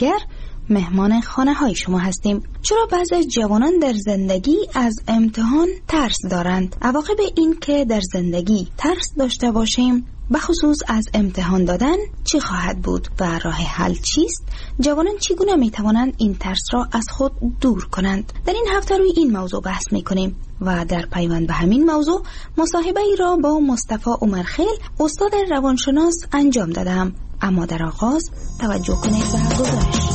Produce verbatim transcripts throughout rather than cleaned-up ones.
دیگر مهمان خانه های شما هستیم. چرا بعضی از جوانان در زندگی از امتحان ترس دارند؟ عواقب این که در زندگی ترس داشته باشیم بخصوص از امتحان دادن چی خواهد بود و راه حل چیست؟ جوانان چگونه می توانند این ترس را از خود دور کنند؟ در این هفته روی این موضوع بحث می کنیم و در پیوند به همین موضوع مصاحبه ای را با مصطفی عمرخیل استاد روانشناس انجام دادم. اما در آغاز توجه کنید به گزارش.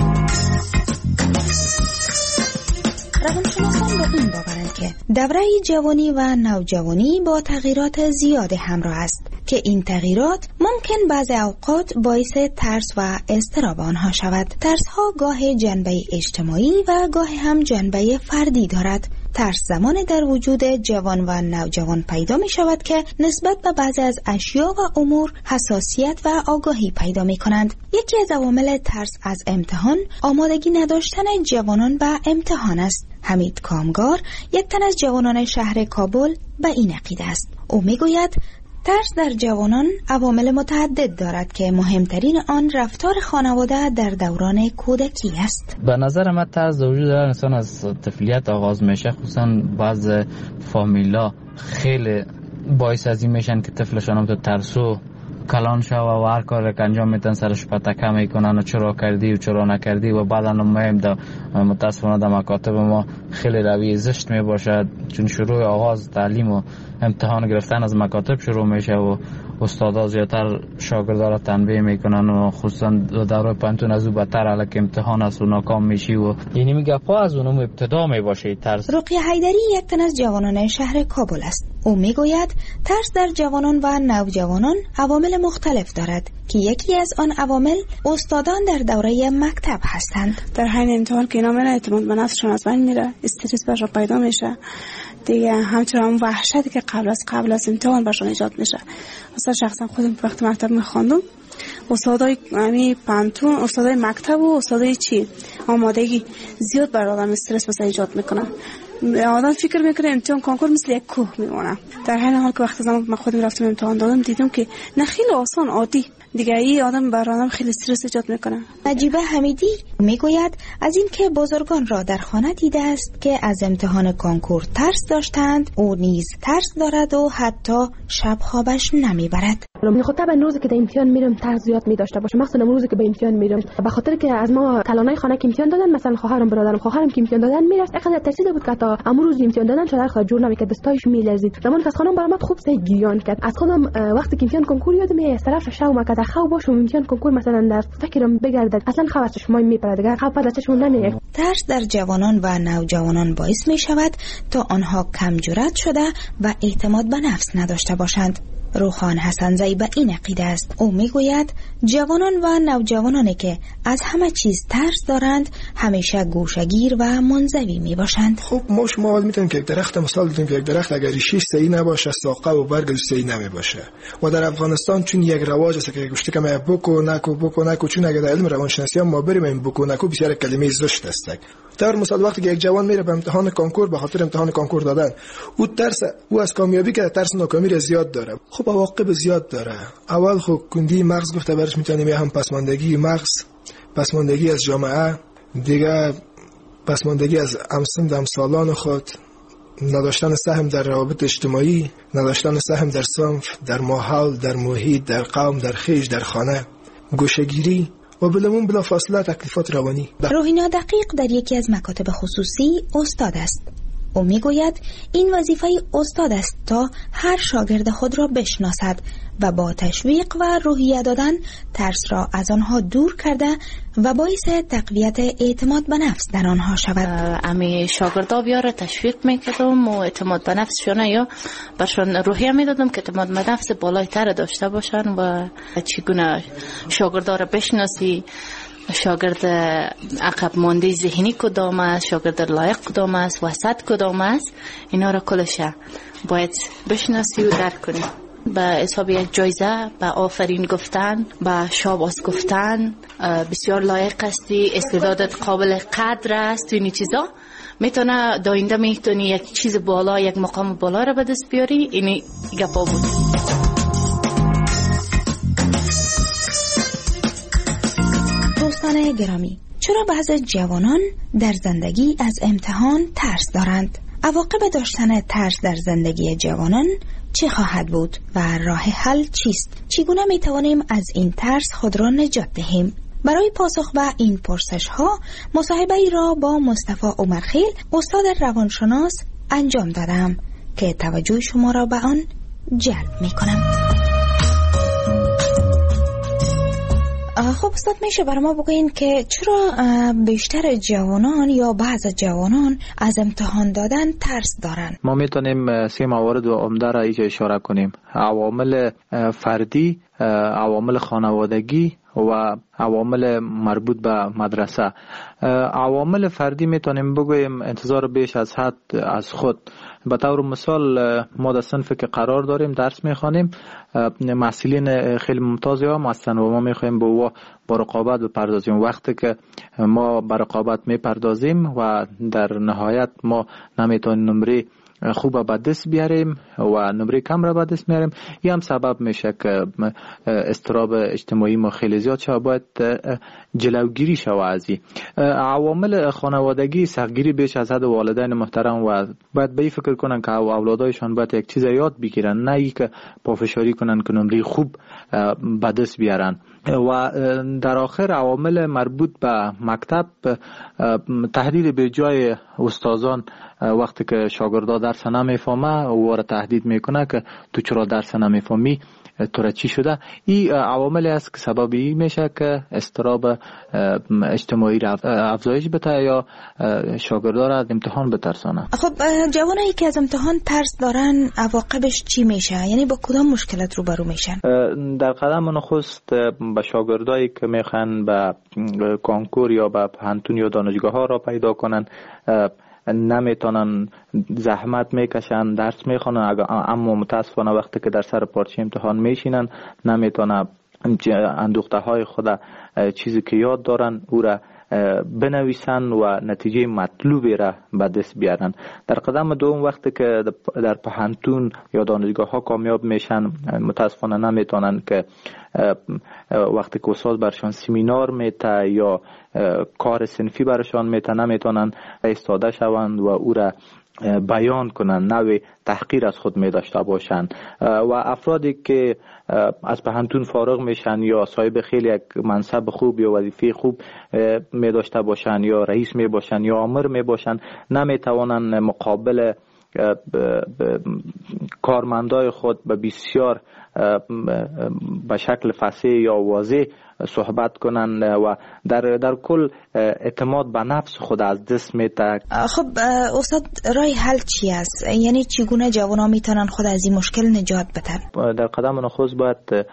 روانشناسان با این باورند که دوره جوانی و نوجوانی با تغییرات زیاد همراه است که این تغییرات ممکن بعضی اوقات باعث ترس و اضطراب آنها شود. ترس ها گاه جنبه اجتماعی و گاه هم جنبه فردی دارد. ترس زمان در وجود جوان و نوجوان پیدا می شود که نسبت به بعضی از اشیا و امور حساسیت و آگاهی پیدا می کنند. یکی از عوامل ترس از امتحان آمادگی نداشتن جوانان به امتحان است. حمید کامگار، یک تن از جوانان شهر کابل، به این عقیده است. او می گوید ترس در جوانان عوامل متعدد دارد که مهمترین آن رفتار خانواده در دوران کودکی است. به نظر من ترس در وجود انسان از طفولیت آغاز میشه، خصوصا بعض فامیلا خیلی باعث از این میشن که طفلشان هم تو ترسو کلان شو و هر کار که انجام میدن سرش پتکه میکنن و چرا کردی و چرا نکردی و بعدا مهم در متاسفانه در مکاتب ما خیلی روی زشت میباشد، چون شروع آغاز تعلیم و امتحان گرفتن از مکاتب شروع میشه و استادا زیادتر شاگردا را تنبیه میکنن و خصوصا دوره پانتون از او بدتر حالا که امتحان است و ناکام میشی و یعنی میگه پا از اونم ابتدا میباشه ترس. رقیه حیدری یک تن از جوانان شهر کابل است. او میگوید ترس در جوانان و نوجوانان عوامل مختلف دارد که یکی از آن عوامل استادان در دوره مکتب هستند. در حین امتحان که اینا میره اعتماد به نفسشون از بین میره، استرس برشون پیدا میشه دیگه، همچنان هم وحشتی که قبل از قبل از امتحان برشون ایجاد میشه. مثلا شخصا خودم وقتی مکتب میخواندم استادای یعنی پانتون، استادای مکتب و استادای چی آمادگی زیاد بر آدم استرس مثلا ایجاد میکنن. آدم فکر میکنه امتحان کنکور مثل یک کوه میمونه، در حین حال که وقتی زمان من خودم رفتم امتحان دادم دیدم که نه خیلی آسان عادی دیگه ای آدم بر آدم خیلی استرس ایجاد میکنه. نجیبه حمیدی میگوید از این که بزرگان را در خانه دیده است که از امتحان کنکور ترس داشتند، او نیز ترس دارد و حتی شب خوابش نمیبرد. من خودم به روزی که در امتحان میرم ترس زیاد می داشته باشم، مخصوصا روزی که به امتحان میرم، به خاطر که از ما کلانای خانه که امتحان دادن، مثلا خواهرم برادرم خواهرم که امتحان دادن میرفت، اینقدر ترسیده بود که تا امروز امتحان دادن شده خود جور نمیکرد، دستایش میلرزید. زمانی که از خانم برآمد خوب سه گیان کرد. از خودم وقتی که امتحان کنکور یادم میاد طرف شو ما که خواب باشم امتحان کنکور مثلا در فکرم بگردد اصلا خواب از چشمای میپره دیگه، خواب از چشم نمیاد. ترس در جوانان و نوجوانان باعث می شود تا آنها کم جرأت شده و اعتماد به نفس نداشته باشند. روخان حسنزی به این عقیده است. او میگوید جوانان و نوجوانانی که از همه چیز ترس دارند همیشه گوشه‌گیر و منزوی می باشند. خب ما شما میتونیم که یک درخت مثال بزنیم که یک درخت اگر ریشش صحیح نباشه ساقه و برگش صحیح نمی باشه. و در افغانستان چون یک رواج است که گوشتی که ما بکو نکو بکو نکو، چون اگر در علم روانشناسی ما بریم این بکو نکو بسیار کلمه زشت است. در مثال وقتی که یک جوان میره به امتحان کنکور به خاطر امتحان کنکور دادن، او ترس او از کامیابی که ترس ناکامی را زیاد داره. خب عواقب زیاد داره. اول خب کندی مغز گفته برش میتونیم، یا هم پسماندگی مغز، پسماندگی از جامعه، دیگه پسماندگی از همسن همسالان خود، نداشتن سهم در روابط اجتماعی، نداشتن سهم در صنف، در ماحول، در محیط، در قوم، در خیش، در خانه، گوشه‌گیری و بلمون بلا فاصله تکلیفات روانی. روحینا دقیق در یکی از مکاتب خصوصی استاد است. او میگوید این وظیفه استاد است تا هر شاگرد خود را بشناسد و با تشویق و روحیه دادن ترس را از آنها دور کرده و باعث تقویت اعتماد به نفس در آنها شود. امی شاگردا بیاره تشویق میکردم و اعتماد به نفسشون یا برشون روحیه میدادم که اعتماد به نفس بالاتر داشته باشن و چگونه شاگردا را بشناسی، شاگرد عقب مانده ذهنی کدام است، شاگرد لایق کدام است، وسط کدام است، اینا را کلش باید بشناسی و درک کنی. به حساب یک جایزه، به آفرین گفتن، به شاباس گفتن، بسیار لایق هستی، استعدادت قابل قدر است، اینی چیزا میتونه داینده میتونی یک چیز بالا، یک مقام بالا را به دست بیاری. اینی گپا بود. شنوندگان گرامی، چرا بعضی جوانان در زندگی از امتحان ترس دارند؟ عواقب داشتن ترس در زندگی جوانان چه خواهد بود و راه حل چیست؟ چگونه می توانیم از این ترس خود را نجات دهیم؟ برای پاسخ به این پرسش ها مصاحبه ای را با مصطفی عمرخیل، استاد روانشناس انجام دادم که توجه شما را به آن جلب می کنم. خب استاد، میشه برای ما بگوین که چرا بیشتر جوانان یا بعض جوانان از امتحان دادن ترس دارن؟ ما میتونیم سه موارد و عمده را اینجا اشاره کنیم: عوامل فردی، عوامل خانوادگی و عوامل مربوط به مدرسه. عوامل فردی میتونیم بگویم انتظار بیش از حد از خود. به طور مثال ما در صنفی که قرار داریم درس میخوانیم، محصلین خیلی ممتازی هم هستن و ما میخوایم به او با رقابت بپردازیم. وقتی که ما به رقابت میپردازیم و در نهایت ما نمیتونیم نمره خوب به دست بیاریم و نمره کم را به دست میاریم، این هم سبب میشه که اضطراب اجتماعی ما خیلی زیاد شد. باید جلوگیری شود از این عوامل خانوادگی. سختگیری بیش از حد والدین محترم و باید به این فکر کنن که اولادایشان باید یک چیز یاد بگیرن، نه ای که پافشاری کنن که نمره خوب به دست بیارن. و در آخر عوامل مربوط به مکتب، تهدید به جای استادان وقتی که شاگردا درس نمیفهمه و را تهدید میکنه که تو چرا درس نمیفهمی، تو را چی شده. این عواملی است که سبب این میشه که اضطراب اجتماعی را افزایش بده یا شاگردا را از امتحان بترسانه. خب جوانایی که از امتحان ترس دارن عواقبش چی میشه؟ یعنی با کدام مشکلات روبرو میشن؟ در قدم نخست به شاگردایی که میخوان به کنکور یا به پانتون یا دانشگاه ها را پیدا کنن، نمیتونن، زحمت میکشن، درس میخونن، اما متاسفانه وقتی که در سر پارچه امتحان میشینن نمیتونن اندوخته های خود چیزی که یاد دارن او را بنویسن و نتیجه مطلوبی را به دست بیارن. در قدم دوم وقتی که در پانتون یا دانشگاه ها کامیاب میشن، متاسفانه نمیتونن که وقتی که استاد برشان سمینار میته یا کار صنفی برشان میته نمیتونن ایستاده شوند و او را بیان کنن، نوع تحقیر از خود می داشته باشند. و افرادی که از پانتون فارغ میشن یا صاحب خیلی یک منصب خوب یا وظیفه خوب می داشته باشند یا رئیس می باشند یا آمر می باشند، نمی توانند مقابل کارمندای خود به بسیار به شکل فصیح یا واضح صحبت کنند و در در کل اعتماد به نفس خود از دست میده. خب استاد، راه حل چی است؟ یعنی چگونه جوانان میتونن خود از این مشکل نجات بدن؟ در قدم نخست باید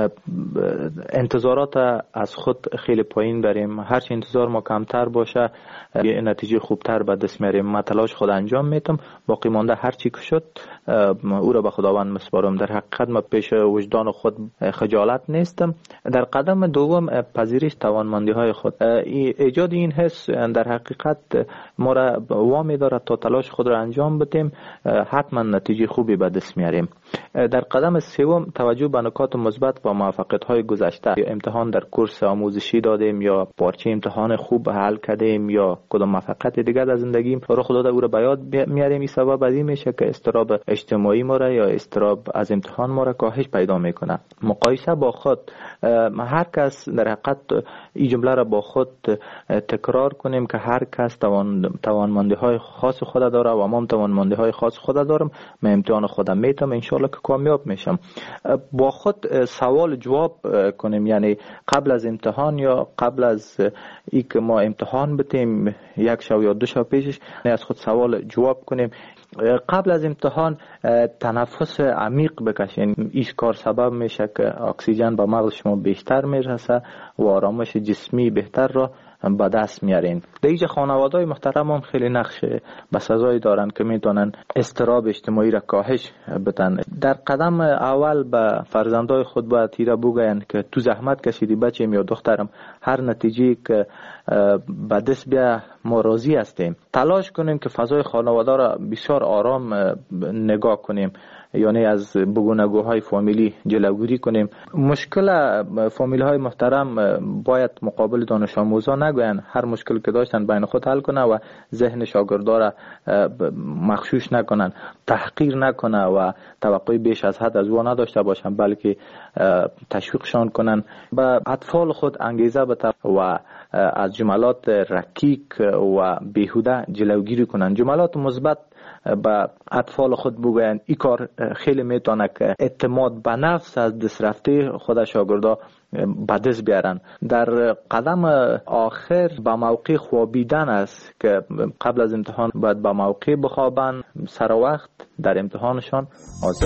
انتظارات از خود خیلی پایین بریم. هرچی انتظار ما کمتر باشه یه نتیجه خوبتر به دست میاریم. من تلاش خود انجام میتم، باقی مانده هرچی که شد او را به خداوند مسپارم. در حقیقت من پیش وجدان خود خجالت نیستم. در قدم دوم پذیرش توانمندی های خود. ایجاد این حس در حقیقت ما را وامی دارد تا تلاش خود را انجام بدیم، حتما نتیجه خوبی به دست میاریم. در قدم سوم توجه به نکات مثبت و موفقیت های گذشته. امتحان در کورس آموزشی دادیم یا پارچه امتحان خوب حل کردیم یا کدام موفقیت دیگر در زندگیم رو خدا او را به یاد میاریم. این سبب از این میشه که اضطراب اجتماعی ما را یا اضطراب از امتحان ما را کاهش پیدا میکنه. مقایسه با خود، هر کس در حقیقت این جمله را با خود تکرار کنیم که هر کس توان توانمندی های خاص خود داره و من توانمندی های خاص خود دارم. من امتحان خودم میتم، ان شاء الله که کامیاب میشم. با خود سوال جواب کنیم، یعنی قبل از امتحان یا قبل از ای که ما امتحان بتیم یک شو یا دو شو پیشش از خود سوال جواب کنیم. قبل از امتحان تنفس عمیق بکشین. این کار سبب میشه که اکسیژن به مغز شما بیشتر میرسه و آرامش جسمی بهتر را به دست میارین. دیگه خانواده‌های محترم هم خیلی نقش بسزایی دارن که میتونن اضطراب اجتماعی را کاهش بدن. در قدم اول به فرزندای خود باید تیره بگوین که تو زحمت کشیدی بچه‌م یا دخترم، هر نتیجه که به دست بیا ما راضی هستیم. تلاش کنیم که فضای خانواده را بسیار آرام نگاه کنیم. یعنی از بگونگوهای فامیلی جلوگیری کنیم. مشکل فامیل های محترم باید مقابل دانش آموزان نگوین، هر مشکل که داشتن بین خود حل کنه و ذهن شاگردا را مغشوش نکنن، تحقیر نکنه و توقع بیش از حد از او نداشته باشن، بلکه تشویقشان کنن، به اطفال خود انگیزه بده و از جملات رکیک و بیهوده جلوگیری کنن. جملات مثبت به اطفال خود بگوین. این کار خیلی میتونه که اعتماد به نفس از دست رفته خود شاگردا به دست بیارن. در قدم آخر به موقع خوابیدن است که قبل از امتحان باید به موقع بخوابن، سر وقت در امتحانشان حاضر.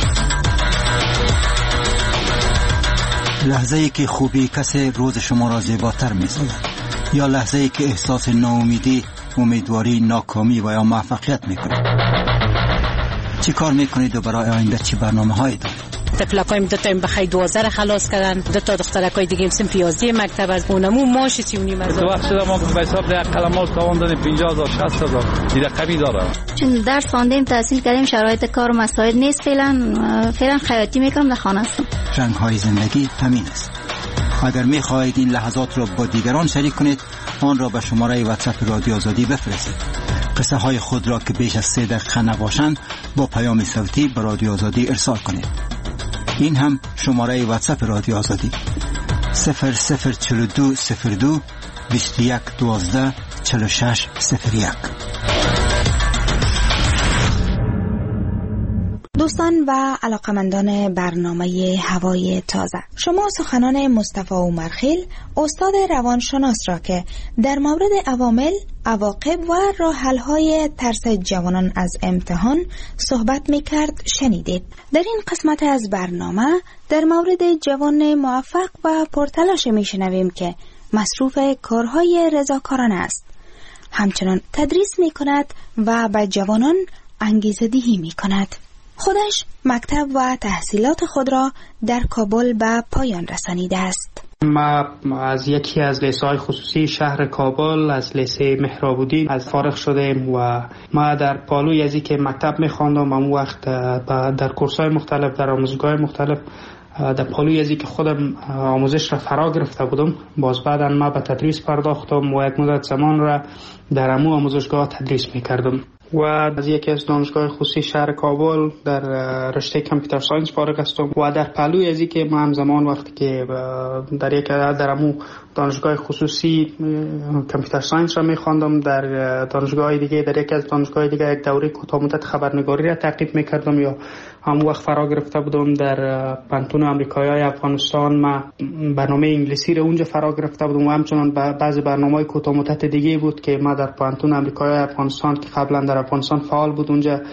لحظه ای که خوبی کسی روز شما را زیباتر می سازد، یا لحظه ای که احساس ناامیدی، امیدواری، ناکامی و یا موفقیت می کنید. چی کار می کنید و برای آینده چی برنامه هایی دارید؟ تفلکایم دو تا بخای دوازده خلاص کردن، دو تا دخترکای دیگه صنف یازده مکتب از اونمو ماش سی و نیم از وقت شده ما به حساب ده کلمات تواندن پنجاه هزار شصت هزار دیگه کمی داره. چون درس خواندیم، تحصیل کردیم، شرایط کار و مساعد نیست، فعلا فعلا خیاطی میکنم، در خانه هستم. رنگ های زندگی همین است. اگر می خواهید این لحظات را با دیگران شریک کنید، آن را به شماره واتساپ رادیو آزادی بفرستید. قصه های خود را که بیش از سه دقیقه نباشند با پیام صوتی به رادیو آزادی ارسال کنید. این هم شماره واتساپ رادیو آزادی صفر صفر چهل و دو صفر دو بیست و یک دوازده چهل و شش صفر یک. دوستان و علاقمندان برنامه هوای تازه، شما سخنان مصطفی عمرخیل، استاد روانشناس را که در مورد عوامل، عواقب و راه‌حل‌های ترس جوانان از امتحان صحبت می‌کرد شنیدید. در این قسمت از برنامه در مورد جوان موفق و پرتلاش می‌شنویم که مصروف کارهای رضاکارانه است. همچنان تدریس می‌کند و به جوانان انگیزه‌دهی می‌کند. خودش مکتب و تحصیلات خود را در کابل به پایان رسانیده است. ما از یکی از لیسه‌های خصوصی شهر کابل، از لیسه مهراب‌الدین از فارغ شدیم و ما در پالوی از که مکتب می‌خواندم، اون وقت در کورس‌های مختلف، در آموزشگاه مختلف، در پالوی از که خودم آموزش را فرا گرفته بودم. باز بعدا ما به تدریس پرداختم و یک مدت زمان را در امو آموزشگاه تدریس می‌کردم و از یکی از دانشگاه خصوصی شهر کابل در رشته کامپیوتر ساینس فارغ هستم و در پهلوی از که ما هم زمان وقتی که در یک در امو دانشگاه خصوصی کامپیوتر ساینس را می‌خواندم، در دانشگاه دیگه، در یک از دانشگاه دیگه یک دوره کوتاه مدت خبرنگاری را تعقیب می‌کردم یا همون وقت فرا گرفته بودم. در پانتون آمریکایی افغانستان ما برنامه انگلیسی را اونجا فرا گرفته بودم و همچنان بعضی برنامه‌های کوتاه مدت دیگه بود که ما در پانتون آمریکایی افغانستان که قبلا در افغانستان فعال بود، اونجا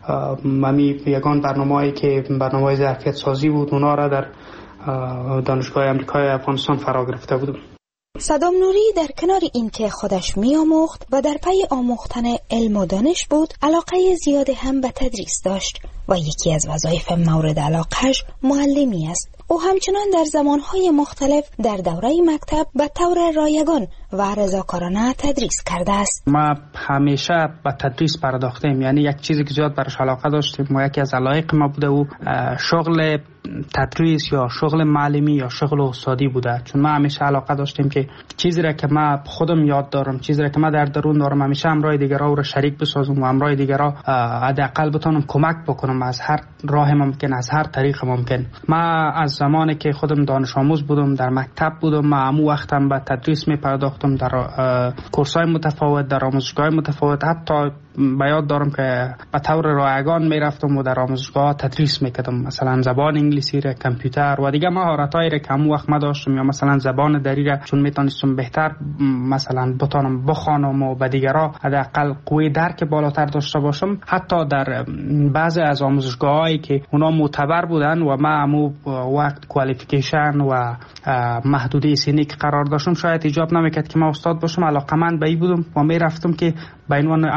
ممی یگان برنامه‌ای که برنامه ظرفیت سازی بود، اونا را در دانشگاه آمریکایی افغانستان فرا گرفته بودم. صدام نوری در کنار اینکه خودش می‌آموخت و در پی آموختن علم و دانش بود، علاقه زیادی هم به تدریس داشت و یکی از وظایف مورد علاقه‌اش معلمی است. او همچنان در زمانهای مختلف در دوره مکتب به طور رایگان و رضاکارانه تدریس کرده است. ما همیشه به تدریس پرداختیم، یعنی یک چیزی که زیاد برش علاقه داشتیم و یکی از علایق ما بوده و شغل تدریس یا شغل معلمی یا شغل استادی بوده. چون ما همیشه علاقه داشتیم که چیزی را که ما خودم یاد دارم، چیزی را که ما در درون دارم، همیشه همراه دیگران رو شریک بسازم و همراه دیگران حداقل بتونم کمک بکنم از هر راه ممکن، از هر طریق ممکن. ما از زمانی که خودم دانش آموز بودم، در مکتب بودم، ما همون وقتم به تدریس می پرداختم در کورس‌های متفاوت، در آموزشگاه متفاوت. حتی به یاد دارم که به طور رایگان می رفتم و در آموزشگاه تدریس می کردم، مثلا زبان انگلیسی را، کامپیوتر و دیگه مهارت‌هایی را که همون وقت ما داشتم، یا مثلا زبان دری را چون میتونستم بهتر مثلا بتونم بخوانم و به دیگران حداقل قوی درک بالاتر داشته باشم. حتی در بعضی از آموزشگاهایی که اونا معتبر بودن و ما همو وقت کوالیفیکیشن و محدوده سنی که قرار داشتم، شاید ایجاب نمیکرد که ما استاد باشم. علاقه‌مند به این بودم و می رفتم که به عنوان همکار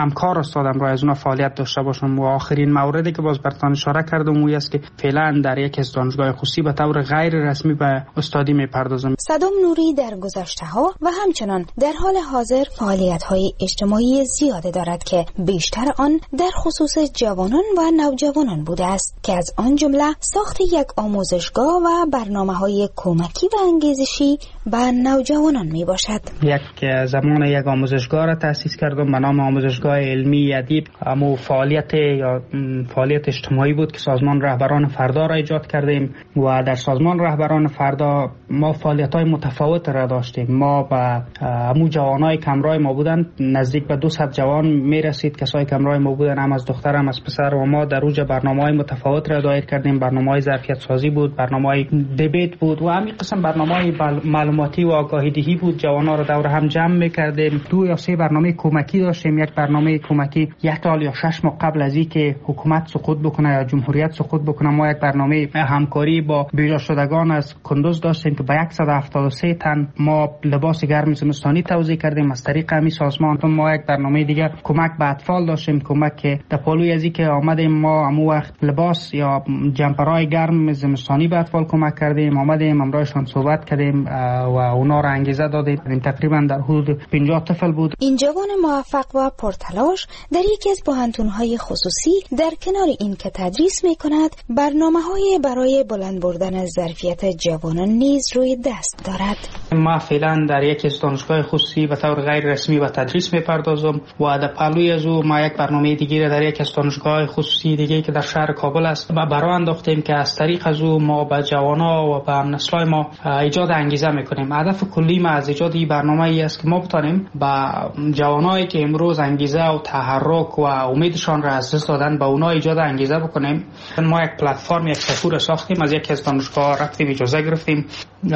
است آدم را از اونها فعالیت داشته باشم. و آخرین موردی که باز برتان اشاره کردم اون است که فعلا در یک از دانشگاه خصوصی به طور غیر رسمی به استادی میپردازم. صدام نوری در گذشته‌ها و همچنان در حال حاضر فعالیت‌های اجتماعی زیاده دارد که بیشتر آن در خصوص جوانان و نوجوانان بوده است که از آن جمله ساخت یک آموزشگاه و برنامه‌های کمکی و انگیزشی به نوجوانان میباشد. یک زمان یک آموزشگاه را تأسیس کردم به نام آموزشگاه علمی ادیب. اما فعالیت یا فعالیت اجتماعی بود که سازمان رهبران فردا را ایجاد کردیم و در سازمان رهبران فردا ما فعالیت‌های متفاوت را داشتیم. ما با همو جوانای کمرای ما بودن نزدیک به دویست جوان میرسید، کسای کمرای ما بودن، هم از دختر هم از پسر، و ما در اوج برنامه‌های متفاوت را دایر کردیم. برنامه‌های ظرفیت سازی بود، برنامه‌های دیبیت بود و همین قسم برنامه‌های معلوماتی و آگاهی دهی بود. جوانا را دور هم جمع می‌کردیم. دو یا سه برنامه کمکی داشتیم. یک برنامه کمکی یک سال یا شش ماه قبل از اینکه حکومت سقوط بکنه یا جمهوریت سقوط بکنه ما یک برنامه همکاری با بیجا شدگان از کندوز داشتیم که به صد و هفتاد و سه تن ما لباس گرم زمستانی توزیع کردیم از طریق همین سازمان. ما یک برنامه دیگر کمک به اطفال داشتیم، کمک که در پالوی از اینکه آمدیم ما همو وقت لباس یا جمپرهای گرم زمستانی به اطفال کمک کردیم، آمدیم امرایشان صحبت کردیم و اونا را انگیزه دادیم. تقریبا در حدود پنجاه طفل بود. این جوان موفق و پرتلاش در یکی از پوهنتون‌های خصوصی در کنار این که تدریس می‌کند برنامه‌های برای بلند بردن ظرفیت جوانان نیز روی دست دارد. ما فعلا در یکی از دانشگاه خصوصی به طور غیر رسمی به تدریس می‌پردازم و در پهلوی از او ما یک برنامه دیگه در یک از دانشگاه خصوصی دیگه که در شهر کابل است و برای انداختیم که از طریق از او ما به جوانا و به نسل‌های ما ایجاد انگیزه می‌کنیم. هدف کلی ما از ایجاد این برنامه ای است که ما بتانیم با جوانایی که امروز انگیزه و تحرک و امیدشان را از دست دادن به اونا ایجاد انگیزه بکنیم. ما یک پلتفرم، یک سفور ساختیم، از یکی از دانشگاه رفتیم اجازه گرفتیم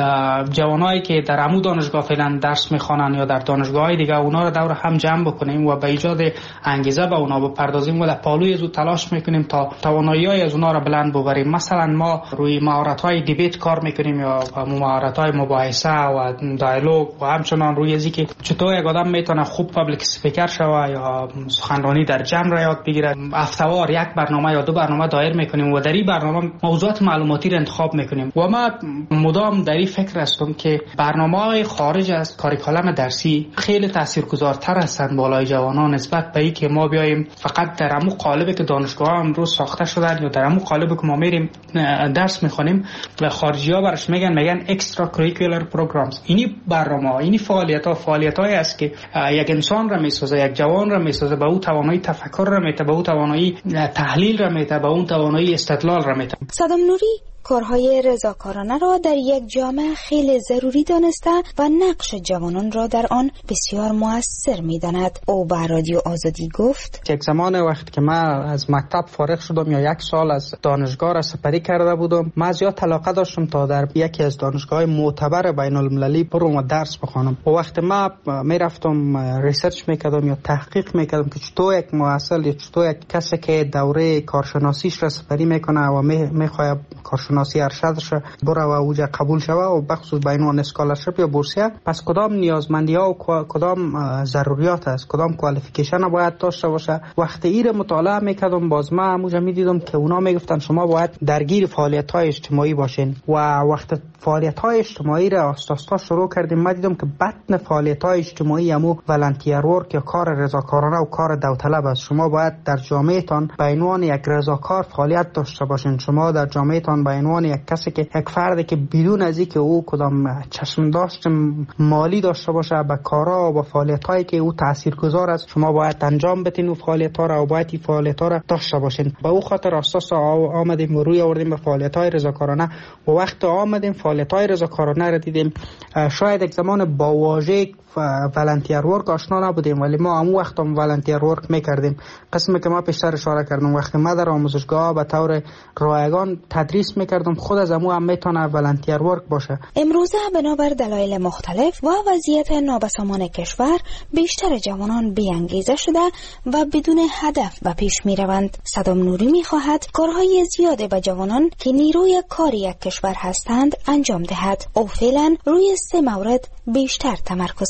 جوانایی که در عمو دانشگاه فعلا درس میخوانن یا در دانشگاه‌های دیگه اونا رو دور هم جمع بکنیم و به ایجاد انگیزه به اونا بپردازیم و در پالوی از او تلاش میکنیم تا توانایی‌های از اونا رو بلند ببریم. مثلا ما روی مهارت‌های دیبیت کار میکنیم یا مهارت‌های مباحثه و دیالوگ و همچنان روی ازی که چطور یک آدم میتونه خوب پابلیک اسپیکر شوه یا سخنرانی در جمع را یاد بگیره. هفته‌وار یک برنامه یا دو برنامه دایر میکنیم و در این برنامه موضوعات معلوماتی را انتخاب میکنیم و ما مدام در این فکر هستم که برنامه‌های خارج از کاریکولم درسی خیلی تاثیرگذارتر هستند بالای جوانان نسبت به اینکه ما بیایم فقط در همون قالبی که دانشگاه امروز ساخته شدن یا در همون قالبی که ما میریم درس میخونیم و خارجی‌ها برش میگن میگن اکسترا کریکولر پروگرامز. اینی برنامه اینی فعالیت‌ها فعالیت‌هایی است که یک انسان را میسازه، یک جوان را میسازه، به او توانایی تفکر را میده، به او توانایی تحلیل را میده، به اون توانایی استدلال را میده. صدام نوری کارهای رضاکارانه را در یک جامعه خیلی ضروری دانسته و نقش جوانان را در آن بسیار مؤثر می‌داند. او به رادیو آزادی گفت: یک زمان وقتی که من از مکتب فارغ شدم یا یک سال از دانشگاه را سپری کرده بودم، من زیاد علاقه داشتم تا در یکی از دانشگاه‌های معتبر بین‌المللی برم و درس بخوانم. و وقتی من میرفتم ریسرچ میکردم یا تحقیق میکردم که چطور یک محصل یا چطور یک کسی که دوره کارشناسیش را سپری میکنه و میخواد کارشناسی ارشدش بره و اوجا قبول شوه و بخصوص به عنوان اسکالرشپ یا بورسیه، پس کدام نیازمندی ها و کدام ضروریات است، کدام کوالیفیکیشن باید داشته باشه. وقتی این مطالعه میکردم باز ما همونجا میدیدم که اونا میگفتن شما باید درگیر فعالیت های اجتماعی باشین و وقتی فعالیت های اجتماعی را آستاستا شروع کردیم ما دیدم که بطن فعالیت های اجتماعی همو ولنتیر ورک یا کار رضاکارانه و کار داوطلب است. شما باید در جامعهتان به عنوان یک رضاکار فعالیت داشته باشین. شما در جامعهتان به عنوان یک کسی که یک فردی که بدون از اینکه او کدام چشم داشت مالی داشته باشه به کارا و به فعالیت‌هایی که او تاثیرگذار است شما باید انجام بدین و فعالیت‌ها را و باید این فعالیت‌ها را داشته باشین. با او خاطر اساس آمدیم و روی آوردیم به فعالیت‌های رضاکارانه و وقت آمدیم فعالیت‌های رضاکارانه را دیدیم. شاید یک زمان با واژه ولنتیر ورک آشنا نبودیم ولی ما همون وقت هم ولنتیر ورک میکردیم. قسمی که ما پیشتر اشاره کردم وقتی ما در آموزشگاه به طور رایگان تدریس میکردم خود از همون هم میتونه ولنتیر ورک باشه. امروزه بنابر دلایل مختلف و وضعیت نابسامان کشور بیشتر جوانان بی‌انگیزه شده و بدون هدف به پیش میروند. صدام نوری میخواهد کارهای زیاده به جوانان که نیروی کار یک کشور هستند انجام دهد. او فعلا روی سه مورد بیشتر تمرکز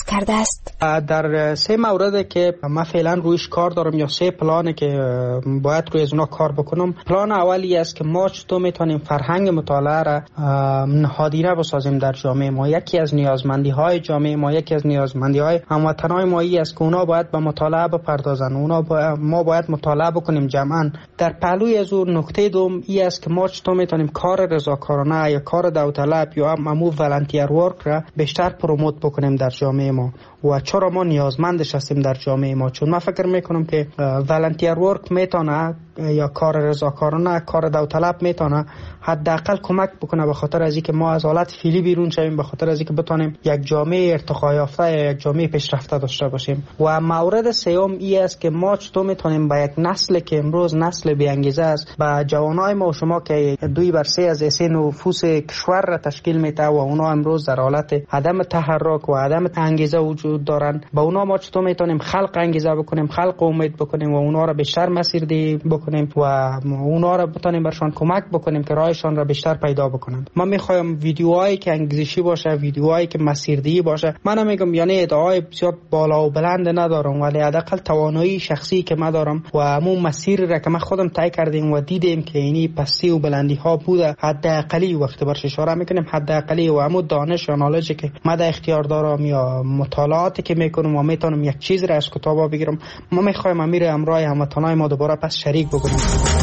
کرده است. در سه مورد که من فعلا رویش کار دارم یا سه پلانه که باید روی از اونا کار بکنم. پلان اولی است که ما چطور میتونیم فرهنگ مطالعه را نهادینه بسازیم در جامعه ما. یکی از نیازمندی های جامعه ما، یکی از نیازمندی های هموطنان ما ای است که اونا باید به مطالعه بپردازن. اونا با... ما باید مطالعه بکنیم جمعا. در پهلوی از اون نکته دوم ای است که ما چطور میتونیم کار رضاکارانه یا کار داوطلب یا امو والنتیر ورک را بیشتر پروموت بکنیم در جامعه ما و چرا ما نیازمندش هستیم در جامعه ما. چون من فکر میکنم که والنتیر ورک میتونه یا کار رضاکارانه، کار داوطلب میتونه حداقل کمک بکنه به خاطر از اینکه ما از حالت فعلی بیرون شویم، به خاطر از اینکه بتونیم یک جامعه ارتقا یافته یا یک جامعه پیشرفته داشته باشیم. و مورد سوم این است که ما چطور میتونیم با یک نسل که امروز نسل بی انگیزه است، با جوانای ما و شما که دوی بر سه از سه نفوس کشور را تشکیل میده و اونا امروز در حالت عدم تحرک و عدم انگیزه وجود دارن، با اونا ما چطور میتونیم خلق انگیزه بکنیم، خلق امید بکنیم و اونا را بیشتر مسیردهی بکنیم و اونا را بتونیم برشان کمک بکنیم که راهشان را بیشتر پیدا بکنن. من میخوایم ویدیوهایی که انگیزشی باشه، ویدیوهایی که مسیردهی باشه. من نمیگم یعنی ادعای بسیار بالا و بلند ندارم، ولی حداقل توانایی شخصی که من دارم و همون مسیر را که من خودم طی کردیم و دیدیم که یعنی پستی و بلندی ها بوده، حداقلی وقت برش اشاره میکنیم حداقلی و همون دانش و نالجی که من در اختیار دارم یا مطالعاتی که میکنم و میتونم یک چیز را از کتابا بگیرم، ما میخوایم امیر امرای هموطنای ما دوباره پس شریک بکنیم.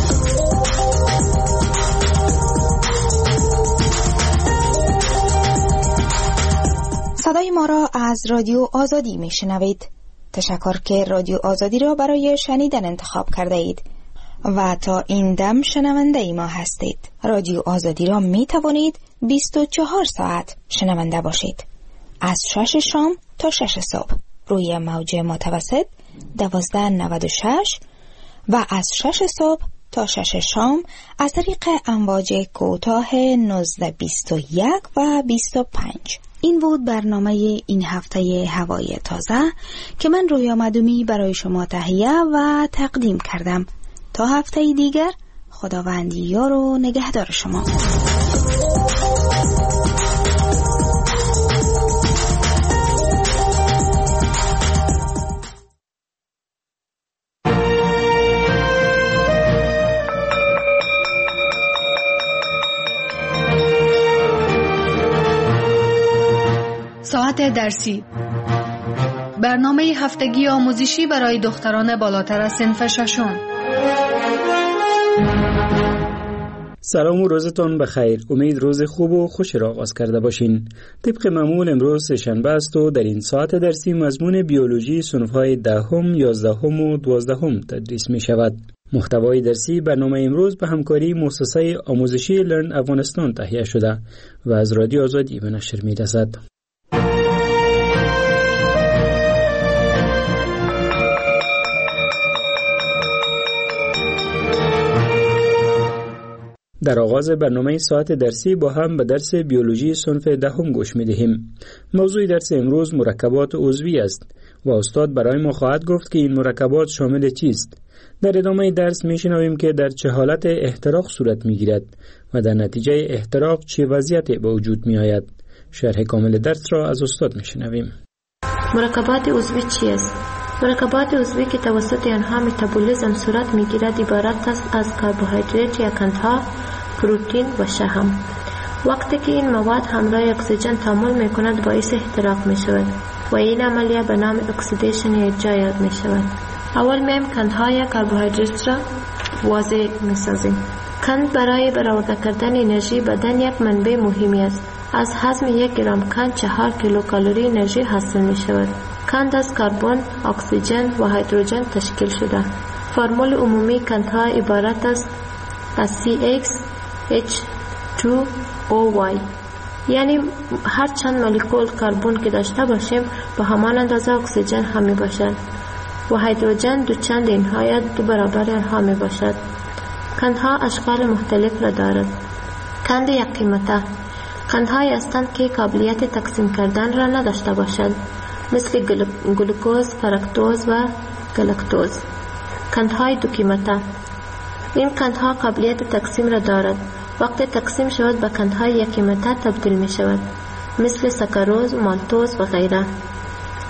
صدای ما را از رادیو آزادی میشنوید. تشکر که رادیو آزادی را برای شنیدن انتخاب کرده اید و تا این دم شنونده ای ما هستید. رادیو آزادی را می توانید بیست و چهار ساعت شنونده باشید، از شش شام تا شش صبح روی موج متوسط دوازده نود و شش و از شش صبح تا شش شام از طریق امواج کوتاه نوزده بیست و یک و بیست و پنج. این بود برنامه این هفته هوای تازه که من رویا مدومی برای شما تهیه و تقدیم کردم. تا هفته دیگر، خداوند یار و نگهدار شما. ساعت درسی، برنامه هفتگی آموزشی برای دختران بالاتر از صنف ششم. سلام و روزتان بخیر. امید روز خوب و خوش را آغاز کرده باشین. طبق معمول امروز سه‌شنبه است و در این ساعت درسی مضمون بیولوژی صنف‌های دهم، یازدهم و دوازدهم تدریس می شود. محتوای درسی برنامه امروز به همکاری مؤسسه آموزشی لرن افغانستان تهیه شده و از رادیو آزادی به نشر می رسد. در آغاز برنامه ساعت درسی با هم به درس بیولوژی صنف دهم گوش می دهیم. موضوع درس امروز مرکبات عضوی است و استاد برای ما خواهد گفت که این مرکبات شامل چیست. در ادامه درس می شنویم که در چه حالت احتراق صورت می گیرد و در نتیجه احتراق چه وضعیتی به وجود می آید. شرح کامل درس را از استاد می شنویم. مرکبات عضوی چی است؟ مرکبات عضوی که توسط آنها متابولیسم صورت می‌گیرد عبارت است از کربوهیدرات یا قندها، پروتئین و شحم. وقتی که این مواد همراه اکسیژن تعامل می‌کند باعث احتراق می‌شود و این عملیه به نام اکسیدیشن یا اجرا یاد می‌شود. اول میم قندها یا کربوهیدرات را واضح می‌سازیم. قند برای برآورده کردن انرژی بدن یک منبع مهمی است. از هضم یک گرم قند چهار کیلوکالری انرژی حاصل می‌شود. قند از کربن، اکسیژن و هیدروژن تشکیل شده. فرمول عمومی قندها عبارت است از سی ایکس اچ دو او وای، یعنی هر چند مولکول کربن که داشته باشیم به همان اندازه اکسیژن هم می باشد و هیدروژن دو چند اینها یا دو برابر آنها می باشد. قندها اشکال مختلف را دارد. قند یک قیمته قندهایی هستند که قابلیت تقسیم کردن را نداشته باشد، مثل گلوکوز، فرکتوز و گلاکتوز. قندهای دو قیمته این قندها قابلیت تقسیم را دارد. وقتی تقسیم شود به قندهای یک قیمته تبدیل می شود، مثل ساکاروز، مالتوز و غیره.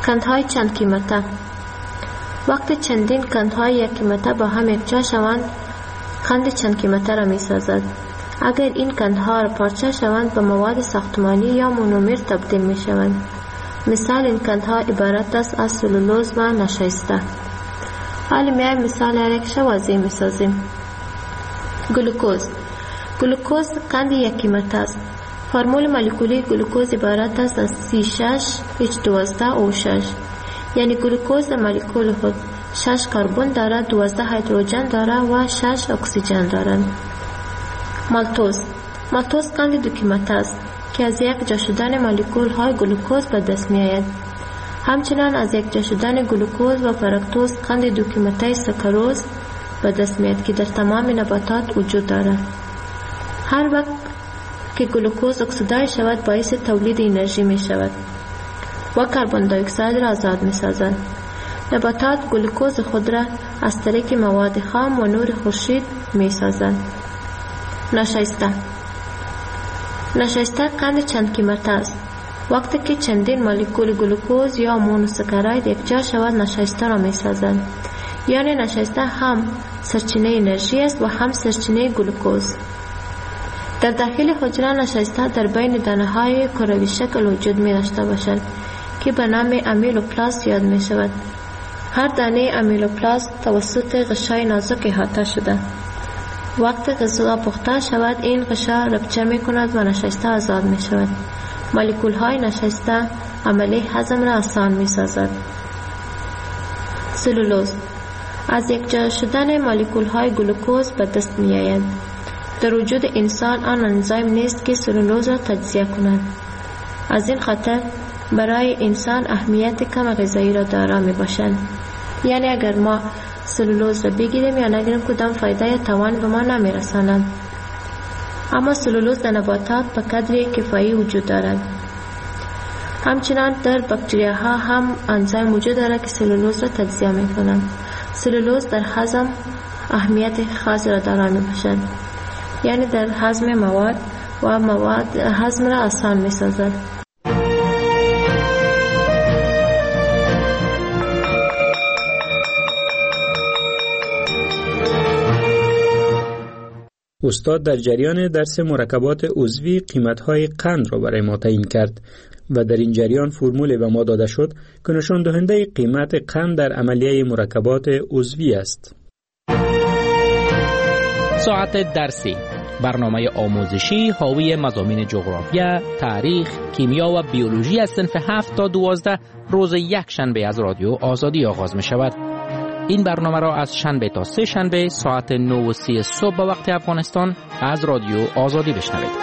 قندهای چند قیمته. وقتی چندین قندهای یک قیمته با هم یکجا شوند قند چند قیمته را می سازد. اگر این قندها را پارچه شوند به مواد ساختمانی یا مونومر تبدیل می شوند. مثال این قندها عبارت است از سلولوز و نشایسته. حالا میایم مثال یک واضح می سازیم. گلوکوز. گلوکوز قند یک قیمت است. فرمول مولکولی گلوکوز عبارت است از سی شش اچ دوازده او شش. یعنی گلوکوز در مولکول خود شش کربن دارد، دوازده هیدروژن دارد و شش اکسیژن دارد. مالتوز. مالتوز قند دو قیمت است که از یک جا شدن مولکول های گلوکوز به دست می آید. همچنان از یک جا شدن گلوکوز و فرکتوز قند دو قیمته ساکاروز به دست می آید که در تمام نباتات وجود دارد. هر وقت که گلوکوز اکسیدای شود باعث تولید انرژی می شود و کربن دی اکساید را آزاد می سازد. نباتات گلوکوز خود را از طریق مواد خام و نور خورشید می سازند. نشایسته. نشایسته قند چند قیمته است. وقتی که چندین مولکول گلوکوز یا مونوساکاراید یکجا شود نشایسته را می سازند. یعنی نشایسته هم سرچینه انرژی است و هم سرچینه گلوکوز. در داخل حجره نشایسته در بین دانه های کروی شکل وجود می داشته باشند که به نام امیلوپلاست یاد می شود. هر دانه امیلوپلاست توسط غشای نازک احاطه شده. وقتی غذا پخته شود این غشا رپچر می کند و نشایسته آزاد می شود. مولکول های نشایسته عملی هضم را آسان می سازد. سلولوز. از یک جا شدن مولکول های گلوکوز به دست می آید. در وجود انسان آن انزیم نیست که سلولوز را تجزیه کند. از این خاطر برای انسان اهمیت کم غذایی را دارا می باشند. یعنی اگر ما سلولوز را بگیریم یا نگیریم کدام فایده یا توان به ما نمی رساند. اما سلولوز در نباتات به قدری کفایی وجود دارد. همچنان در باکتریاها هم انزیم وجود دارد که سلولوز را تجزیه می کنند. سلولوز در هضم اهمیت خاص را دارا می باشد. یعنی در هضم مواد و مواد هضم را آسان می سازد. استاد در جریان درس مرکبات عضوی قیمت‌های قند را برای ما تعیین کرد و در این جریان فرمول به ما داده شد که نشان دهنده قیمت قند در عملیه مرکبات عضوی است. ساعت درسی، برنامه آموزشی حاوی مضامین جغرافیا، تاریخ، کیمیا و بیولوژی از صنف هفت تا دوازده روز یک شنبه از رادیو آزادی آغاز می شود. این برنامه را از شنبه تا سه شنبه ساعت نه و سی صبح به وقت افغانستان از رادیو آزادی بشنوید.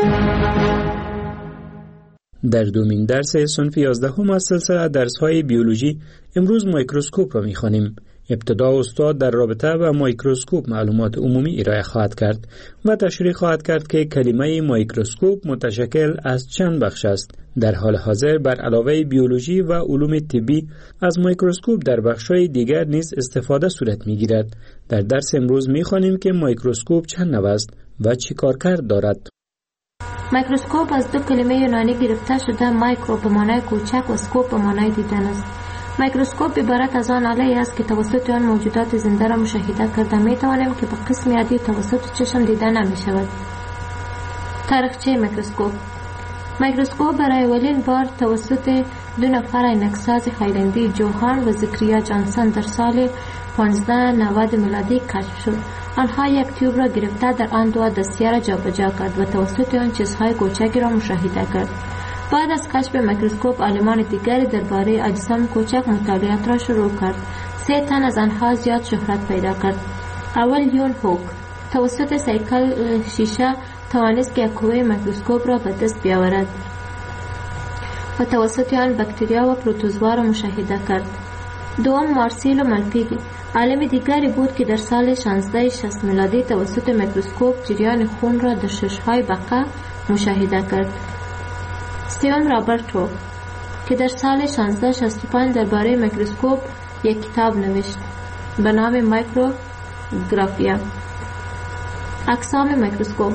در دومین درس صنف یازدهم از سلسله درس‌های بیولوژی امروز میکروسکوپ را می‌خوانیم. ابتدا استاد در رابطه با میکروسکوپ معلومات عمومی ارائه خواهد کرد و تشریح خواهد کرد که کلمه میکروسکوپ متشکل از چند بخش است. در حال حاضر بر علاوه بیولوژی و علوم طبی از میکروسکوپ در بخش‌های دیگر نیز استفاده صورت می‌گیرد. در درس امروز می‌خوانیم که میکروسکوپ چند نوع است و چی کارکرد دارد. میکروسکوپ از دو کلمه یونانی گرفته شده، مایکرو به معنای کوچک و سکوپ به معنای دیدن است. میکروسکوپ عبارت از آن آله‌ای است که توسط آن موجودات زنده را مشاهده کرده می‌توانیم که به قسم عادی توسط چشم دیده نمی‌شود. تاریخچه میکروسکوپ. میکروسکوپ برای اولین بار توسط دو نفر عینک‌ساز هایلندی جوهان و زکریا جانسون در سال پانزده نود میلادی کشف شد. آنها یک تیوب را گرفته در آن دو دسیه را جابجا کرد و توسط آن چیزهای کوچکی را مشاهده کرد. بعد از کشف میکروسکوپ عالمان دیگری درباره اجسام کوچک مطالعات را شروع کرد. سه تن از آنها زیاد شهرت پیدا کرد. اول یون هوک توسط سیکل شیشه توانست که یک قوه میکروسکوپ را به دست بیاورد و توسط آن باکتریا و پروتوزوا را مشاهده کرد. دوم مارسیلو مالپیگی عالم دیگری بود که در سال شانزده شصت میلادی توسط میکروسکوپ جریان خون را در شش‌های بقا مشاهده کرد. سوم رابرت هوک که در سال شانزده شصت و پنج درباره میکروسکوپ یک کتاب نوشت به نام مایکروگرافیا. اقسام میکروسکوپ.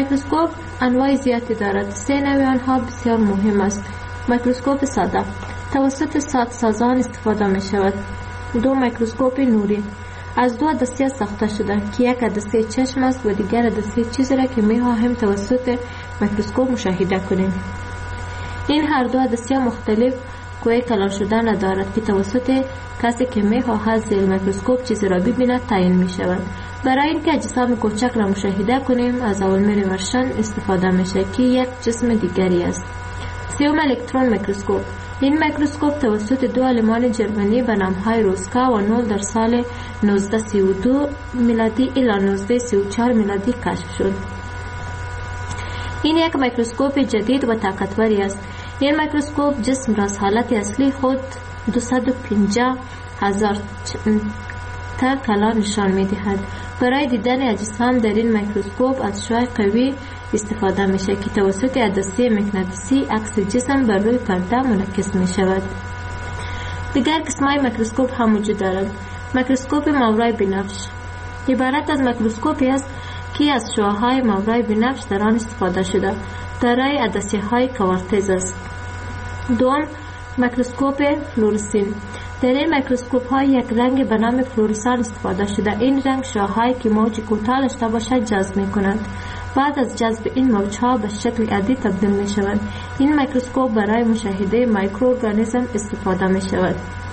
میکروسکوپ انواع زیادی دارد. سه نوع آنها بسیار مهم است. میکروسکوپ ساده توسط سازان استفاده می شود. دو میکروسکوپ نوری از دو عدسه ساخته شده که یک عدسه چشم است و دیگر عدسه چیزی را که می خواهیم توسط میکروسکوپ مشاهده کنیم. این هر دو عدسه مختلف کوه کلان شده ندارد که توسط کسی که می خواهد زیر میکروسکوپ چیزی را ببیند تعیین می شود. برای اینکه اجسام کوچک را مشاهده کنیم از اولمیر ورشن استفاده می شود که یک جسم دیگری است. سیوم الکترون میکروسکوپ. این میکروسکوپ توسط دو عالمان جرمنی به نامهای روسکا و نول در سال نوزده سی و دو میلادی الی نوزده سی و چهار میلادی کشف شد. این یک میکروسکوپ جدید و طاقتوری است. این میکروسکوپ جسم را از حالت اصلی خود دویست و پنجاه هزار تا کلان نشان می دهد. برای دیدن اجسام در این میکروسکوپ از شعاع قوی استفاده می شود که توسط عدسه مغناطیسی عکس جسم بر روی پرده منعکس می شود. دیگر قسمای میکروسکوپ هم وجود دارد. میکروسکوپ ماورای بنفش عبارت از میکروسکوپی است که از شعاعهای ماورای بنفش در آن استفاده شده دارای عدسه های کوارتز است. دوم میکروسکوپ فلورسین. در این میکروسکوپ ها یک رنگ به نام فلورسان استفاده شده. این رنگ شعاعهایی که موج کوتاه داشته باشد جذب می کنند. بعد از جذب این موجها به شکل عادی تبدیل می شوند. این میکروسکوپ برای مشاهده مایکروارگانیسم استفاده می شود.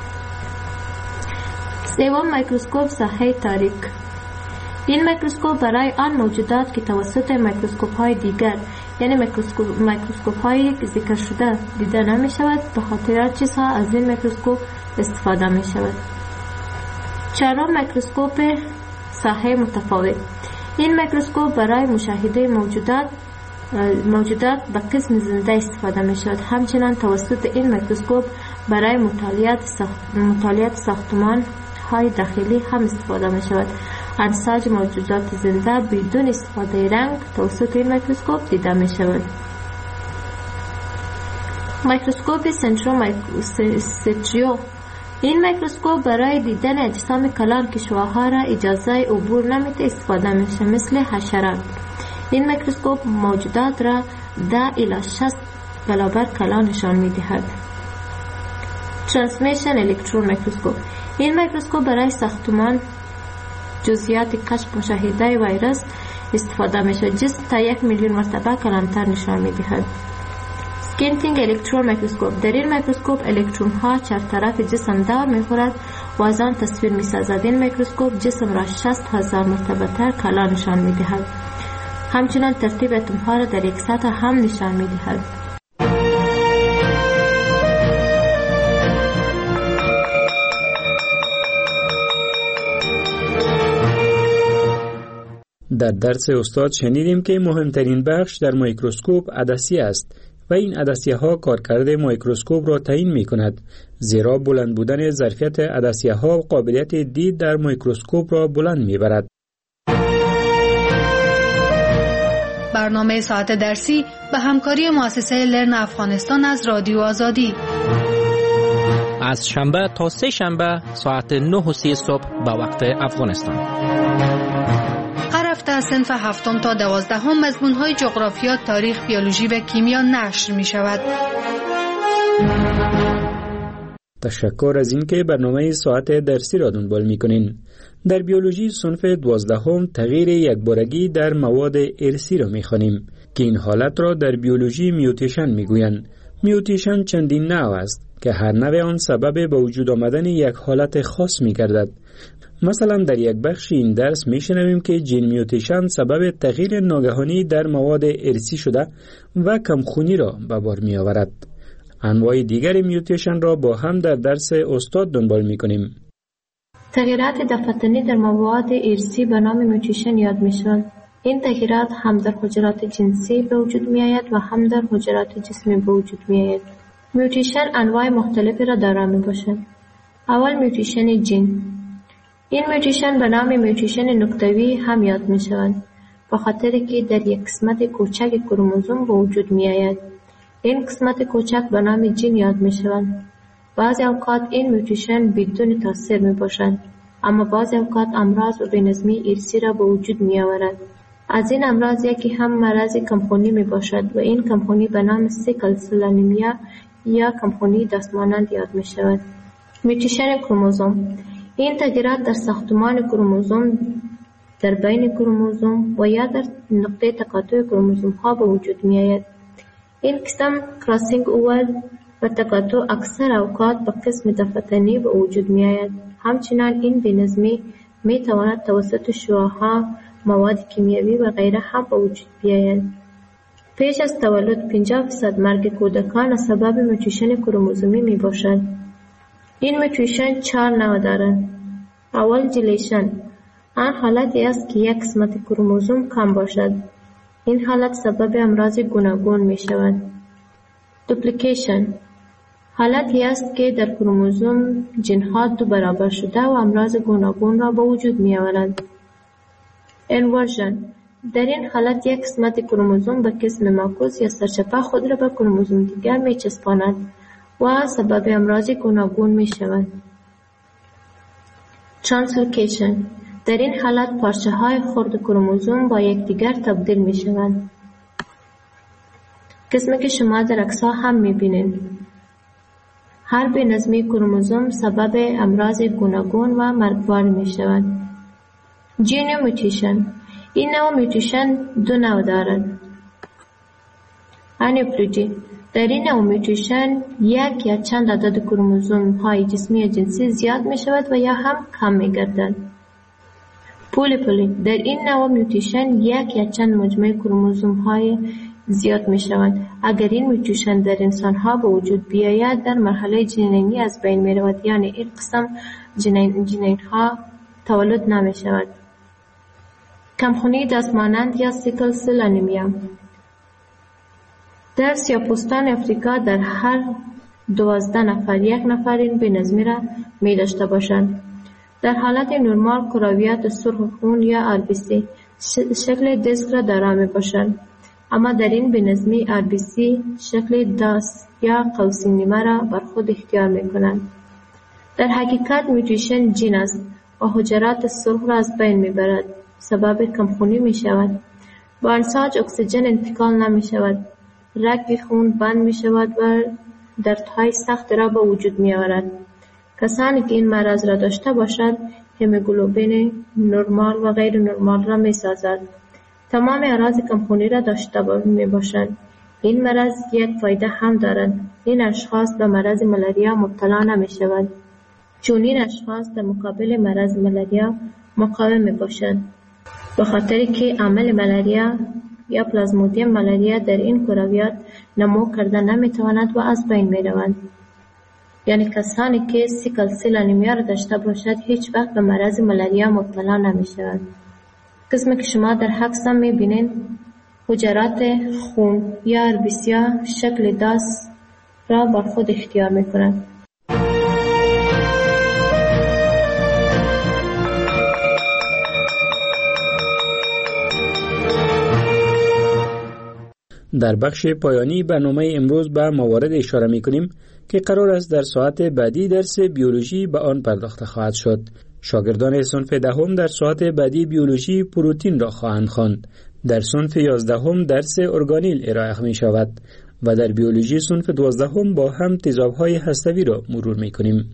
سوم میکروسکوپ ساحه تاریک. این میکروسکوپ برای آن موجودات که توسط میکروسکوپ های دیگر یعنی میکروسکوپ میکروسکوپ هایی که ذکر شده دیده نمی شود به خاطر چیزها از این میکروسکوپ استفاده می شود. چهارم میکروسکوپ ساحه متفاوت. این میکروسکوپ برای مشاهده موجودات موجودات به قسم زنده استفاده می شود. همچنان توسط این میکروسکوپ برای مطالعات ساخت مطالعات ساختمان های داخلی هم استفاده می شود. انساج موجودات زنده بدون استفاده رنگ توسط این میکروسکوپ دیده می شود. میکروسکوپ سنترومایکروسکوپ. این میکروسکوپ برای دیدن اجسام کلان که شعاعها را اجازه عبور نمیده استفاده می شود مثل حشرات. این میکروسکوپ موجودات را ده الی شصت برابر کلان نشان می دهد. ترانسمیشن الکترون میکروسکوپ. این میکروسکوپ برای ساختمان جزئیات کشف مشاهده ویروس استفاده می شود. جسم تا یک میلیون مرتبه کلانتر نشان می دهد. سکینتینگ الکترون میکروسکوپ. در این میکروسکوپ الکترون ها چهارطرف جسم دور می خورد و از آن تصویر می سازد. این میکروسکوپ جسم را شصت هزار مرتبه تر کلان نشان می دهد. همچنان ترتیب اتم ها را در یک سطح هم نشان می دهد. در درس استاد شنیدیم که مهمترین بخش در میکروسکوپ عدسیه است و این عدسیه ها کارکرد میکروسکوپ را تعیین می کند، زیرا بلند بودن ظرفیت عدسیه ها قابلیت دید در میکروسکوپ را بلند می برد. برنامه ساعت درسی به همکاری مؤسسه لرن افغانستان از رادیو آزادی از شنبه تا سه شنبه ساعت نه و سی صبح به وقت افغانستان. هر هفته صنف هفتم تا دوازدهم مضمون‌های جغرافیا، تاریخ، بیولوژی و کیمیا نشر می‌شود. تشکر از اینکه برنامه ساعت درسی را دنبال می‌کنین. در بیولوژی صنف دوازدهم تغییر یکبارگی در مواد ارثی را می‌خوانیم که این حالت را در بیولوژی میوتیشن می‌گویند. میوتیشن چندین نوع است که هر نوع آن سبب به وجود آمدن یک حالت خاص می‌گردد. مثلا در یک بخش این درس میشنویم که جین میوتیشن سبب تغییر ناگهانی در مواد ارثی شده و کمخونی را به بار می آورد. انواع دیگر میوتیشن را با هم در درس استاد دنبال می کنیم. تغییرات دفتنی در مواد ارثی به نام میوتیشن یاد می شوند. این تغییرات هم در حجرات جنسی به وجود می آید و هم در حجرات جسمی به وجود می آید. میوتیشن انواع مختلفی را دارا می باشد. اول میوتیشن جین. این میوتیشن به نام میوتیشن نقطه‌ای هم یاد می شود به خاطر که در یک قسمت کوچک کروموزوم به وجود می آید. این قسمت کوچک به نام جین یاد می شود. بعضی اوقات این میوتیشن بدون تاثیر می باشد، اما بعضی اوقات امراض و بی‌نظمی ارثی را به وجود می آورد. از این امراض یکی هم مرض کمخونی می باشد و این کمخونی به نام سیکل سل انیمیا یا کمخونی دستمانند یاد می شود. میوتیشن کروموزوم. این تغییرات در ساختمان کروموزوم، در بین کروموزوم و یا در نقطه تقاطع کروموزوم ها به وجود می آید. این قسم کراسینگ اوور و تقاطع اکثر اوقات به قسم دفتنی به وجود می آید. همچنان این بینظمی می تواند توسط شعاعها، مواد کیمیایی و غیره هم به وجود بیاید. پیش از تولد پنجاه درصد مرگ کودکان سبب میوتیشن کروموزومی می باشد. این میوتیشن چهار نوع دارد. اول دیلیشن. آن حالتی است که یک قسمت کروموزوم کم باشد. این حالت سبب امراض گوناگون می شود. دوپلیکیشن. حالتی است که در کروموزوم جنها دو برابر شده و امراض گوناگون را به وجود می آورند. انورژن. در این حالت یک قسمت کروموزوم به قسم معکوس یا سرچپه خود را به کروموزوم دیگر می چسباند و سبب امراض گوناگون می شود. ترانسلوکیشن. در این حالت پارچه های خرد کروموزوم با یکدیگر تبدیل می شوند. قسمی که شما در عکس‌ها هم می بینید. هر بی‌نظمی کروموزوم سبب امراض گوناگون و مرگبار می شود. جینیو میوتیشن. این نوع میوتیشن دو نوع دارد. انیپلوژی. در این نوع میوتیشن یک یا چند عدد کروموزوم های جسمی یا جنسی زیاد می شود و یا هم کم می گردند. پولیپولی. در این نوع میوتیشن یک یا چند مجموعه کروموزوم های زیاد می شوند. اگر این میوتیشن در انسان ها به وجود بیاید در مرحله جنینی از بین می رود، یعنی این قسم جنین, جنین ها تولد نمی شود. کمخونی دستمانند یا سیکل سل انیمیا. در سیاه‌پوستان افریقا در هر دوازده نفر یک نفر این بی‌نظمی را می داشته باشند. در حالت نرمال کرویات سرخ خون یا آر بی سی شکل دیسک را دارا می باشند، اما در این بی‌نظمی آر بی سی شکل داس یا قوسی نیمه را بر خود اختیار می کنند. در حقیقت میوتیشن جین است و حجرات سرخ را از بین می برد، سبب کمخونی می شود. با انساج اکسیژن انتقال نمی شود، رگ خون بند می شود و دردهای سخت را به وجود می آورد. کسانی که این مرض را داشته باشد هموگلوبین نرمال و غیر نرمال را می سازد. تمام اعراض کمخونی را داشته می باشند. این مرض یک فایده هم دارد. این اشخاص به مرض ملاریا مبتلا نمی شود، چون این اشخاص در مقابل مرض ملاریا مقاوم می باشند، به خاطر که عامل ملاریا یا پلازمودیم ملاریا در این کرویات نمو کرده نمی تواند و از بین می روند. یعنی کسانی که سیکل سل انیمیا را داشته باشد هیچ وقت به مرض ملاریا مبتلا نمی شوند. قسمی که شما در عکس می بینید حجرات خون یا آر بی سی شکل داس را بر خود اختیار می کنند. در بخش پایانی برنامه امروز به موارد اشاره می کنیم که قرار است در ساعت بعدی درس بیولوژی به آن پرداخته خواهد شد. شاگردان صنف دهم در ساعت بعدی بیولوژی پروتین را خواهند خواند. در صنف یازدهم درس ارگانیل ارائه می شود و در بیولوژی صنف دوازدهم با هم تیزاب‌های هسته‌ای را مرور می کنیم.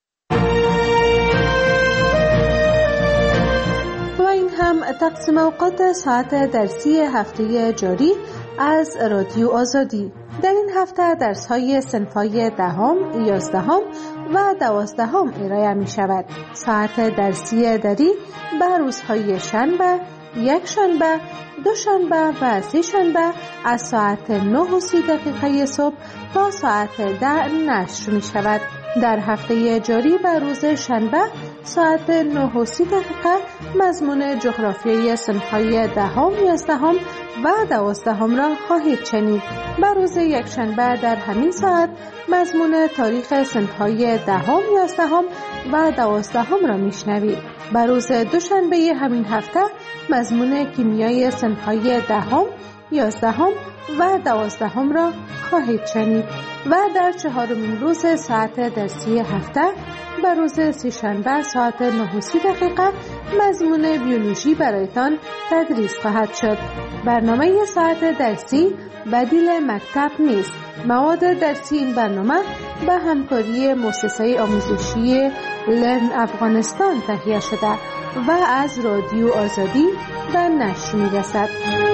و این هم تقسیم اوقات ساعت درسی هفته جاری از رادیو آزادی. در این هفته درس‌های صنف‌های دهم، یازدهم و دوازدهم ارائه می شود. ساعت درسی دری به روزهای شنبه، یک شنبه، دو شنبه و سه شنبه از ساعت نه و سی دقیقه صبح تا ساعت ده نشر می شود. در هفته جاری به روز شنبه ساعت نه و سی دقیقه مضمون جغرافیای صنف‌های دهم، یازدهم و دوازدهم را خواهید شنید. به روز یک شنبه در همین ساعت مضمون تاریخ صنف‌های دهم، یازدهم و دوازدهم را میشنوید. به روز دوشنبه همین هفته مضمون کیمیای صنف‌های دهم، یازدهم و دوازدهم را خواهید شنید. و در چهارمین روز ساعت درسی هفته و روز سه‌شنبه ساعت نه و سی دقیقه مضمون بیولوژی برایتان تدریس خواهد شد. برنامه ساعت درسی بدیل مکتب نیست. مواد درسی این برنامه به همکاری مؤسسه آموزشی لرن افغانستان تهیه شده و از رادیو آزادی به نشر می‌رسد.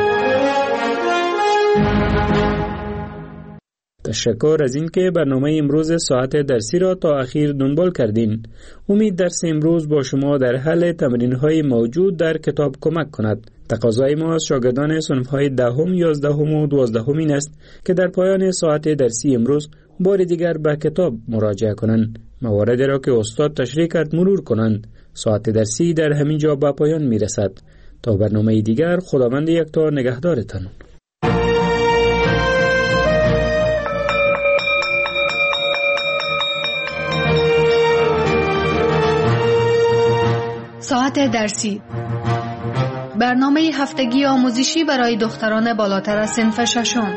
تشکر از اینکه برنامه امروز ساعت درسی را تا اخیر دنبال کردین. امید درس امروز با شما در حل تمرین‌های موجود در کتاب کمک کند. تقاضای ما از شاگردان صنف‌های دهم، یازدهم و دوازدهم این است که در پایان ساعت درسی امروز بار دیگر به کتاب مراجعه کنند. مواردی را که استاد تشریح کرد مرور کنند. ساعت درسی در همین جا به پایان میرسد. تا برنامه دیگر، خداوند یکتا نگهدارتان. ساعت درسی، برنامه هفتگی آموزشی برای دختران بالاتر از صنف ششم.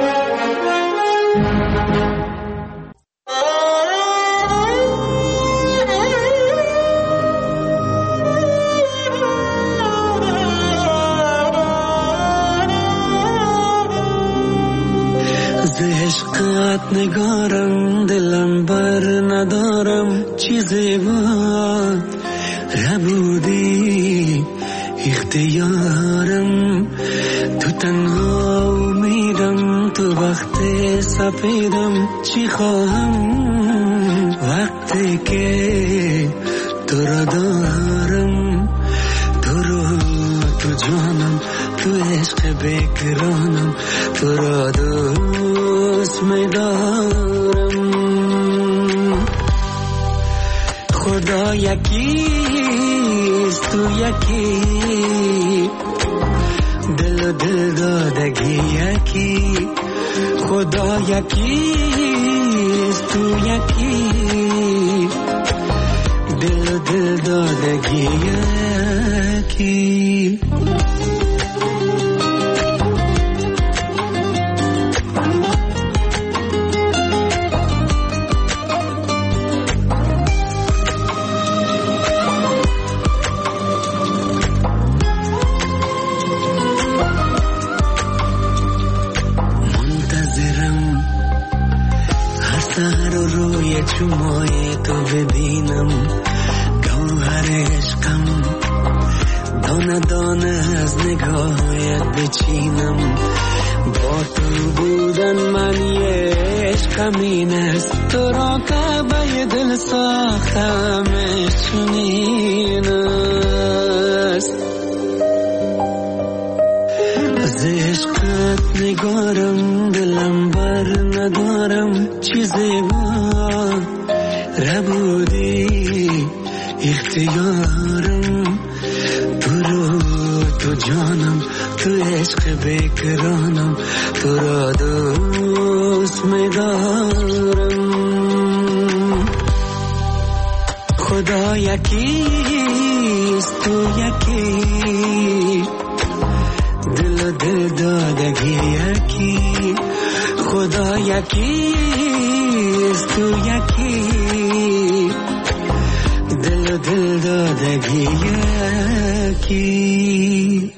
ز عشقت نگارم دلم بر ندارم چیزی بود ربودی اختیارم تو تنها میرم تو وقت سپیدم چی خواهم وقتی که تو را دارم تو رو تو جانم تو عشق بکرانم تو را دوست میدارم خدا یکیست تو یکی دل و دل دادگی یکی خدا یکیست تو یکی دل و دل دادگی یکی چشمای تو ببینم گوهر عشقم دانه دانه از نگاهت بچینم با تو بودن من یه عشقم این است تو را کعبه دل ساختمش چنین است از عشقت نگارم دلم بر ندارم چیزی بود ربودی اختیارم تو رو تو جانم تو عشق بکرانم تو را دوست میدارم خدا یکیست تو یکی دل و دل دادگی یکی خدا یکیست تو یکی دل و دل دادگی یکی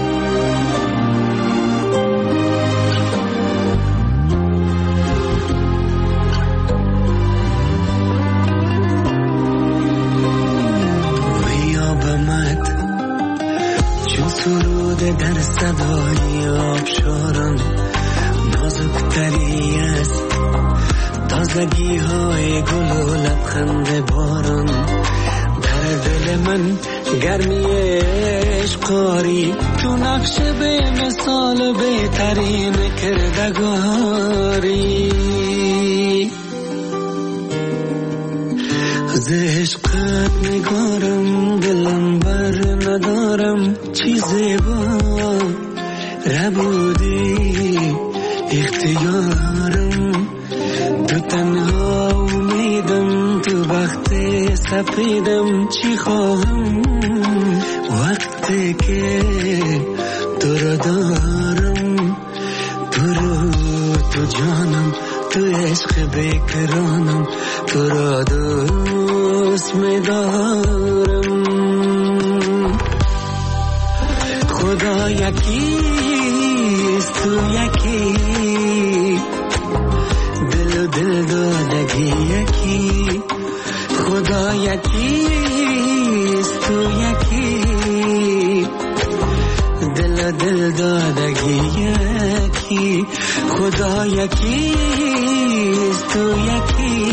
در صدای آبشاران نازکتری است تازگی های گل و لبخند باران در دل من گرمی عشقاری تو نقش به مثال بهترین کردگاری از عشقت نگارم دلم بر ندارم چیزی با ربودی اختیارم تو تنها امیدم تو وقت سپیدم چی خواهم وقتی که تو را دارم تو رو تو جانم تو عشق بکرانم تو را دوست می‌دارم خدا یکیست تو یکی دل و دل دادگی یکی خدا یکیست تو یکی دل و دل دادگی یکی خدا یکیست تو یکی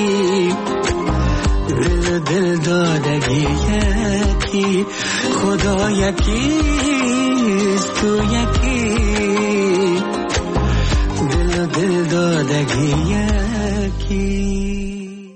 دل و دل دادگی یکی خدا یکیست تو یکی دل و دل دادگی یکی